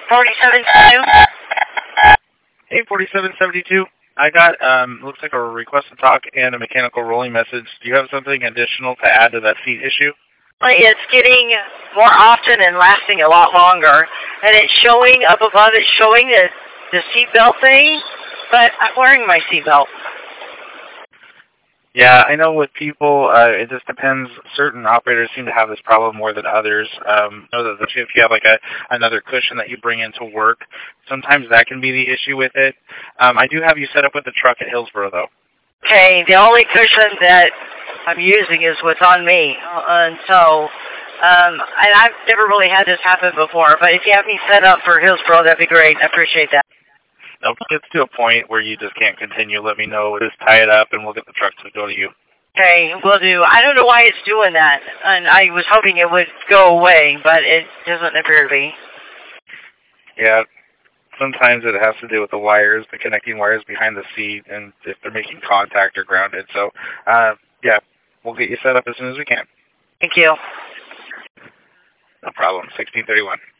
4772. Hey, 4772. I got, looks like a request to talk and a mechanical rolling message. Do you have something additional to add to that seat issue? It's getting more often and lasting a lot longer. And it's showing up above, it's showing the seatbelt thing, but I'm wearing my seatbelt. Yeah, I know with people, it just depends. Certain operators seem to have this problem more than others. Know that if you have like another cushion that you bring into work, sometimes that can be the issue with it. I do have you set up with the truck at Hillsboro, though. Okay, the only cushion that I'm using is what's on me. And I've never really had this happen before, but if you have me set up for Hillsboro, that'd be great. I appreciate that. If it gets to a point where you just can't continue, let me know. Just tie it up, and we'll get the truck to go to you. Okay, will do. I don't know why it's doing that, and I was hoping it would go away, but it doesn't appear to be. Yeah, sometimes it has to do with the wires, the connecting wires behind the seat, and if they're making contact or grounded. So, yeah, we'll get you set up as soon as we can. Thank you. No problem. 1631.